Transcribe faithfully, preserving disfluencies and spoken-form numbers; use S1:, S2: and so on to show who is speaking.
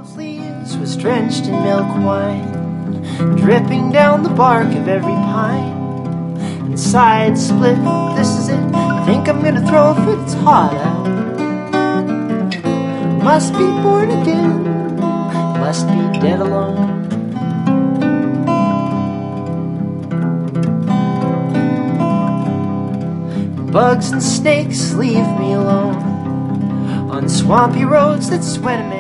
S1: those leaves was drenched in milk wine, dripping down the bark of every pine. And side split, this is it, I think I'm gonna throw a fit, it's hot out. Must be born again, must be dead alone. Bugs and snakes leave me alone on swampy roads that sweat a